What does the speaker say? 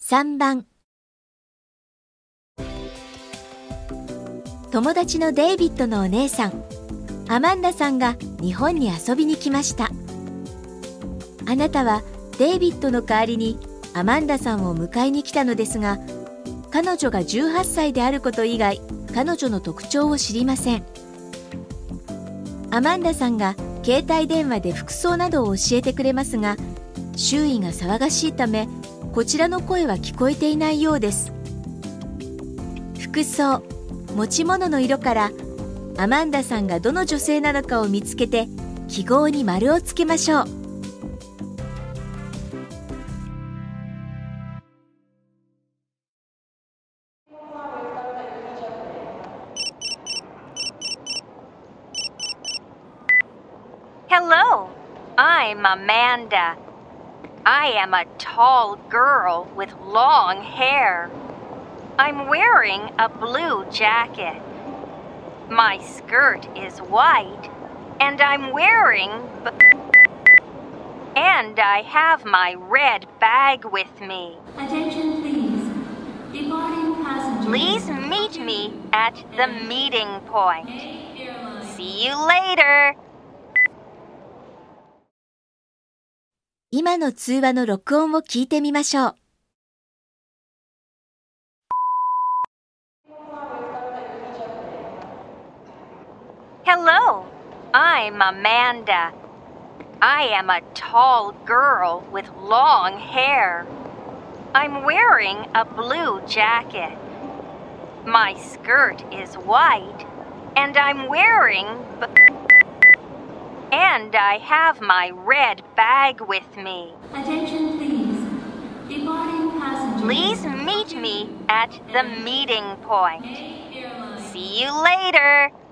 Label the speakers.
Speaker 1: 3番。友達のデイビッドのお姉さん、アマンダさんが日本に遊びに来ました。あなたはデイビッドの代わりにアマンダさんを迎えに来たのですが、彼女が18歳であること以外、彼女の特徴を知りません。アマンダさんが携帯電話で服装などを教えてくれますが、周囲が騒がしいため、こちらの声は聞こえていないようです。服装、持ち物の色からアマンダさんがどの女性なのかを見つけて記号に丸をつけましょう。
Speaker 2: Hello, I'm Amanda. I am a tall girl with long hair. I'm wearing a blue jacket. My skirt is white, and I'm wearing and I have my red bag with me.
Speaker 3: Attention please. Departing passengers.
Speaker 2: Please meet me at the meeting point. See you later.
Speaker 1: 今の通話の録音を聞いてみましょう。
Speaker 2: Hello, I'm Amanda. I am a tall girl with long hair. I'm wearing a blue jacket. My skirt is white, and I'm wearing and I have my red bag with me.
Speaker 3: Attention please. Departing passengers.
Speaker 2: Please meet me at the meeting point. See you later.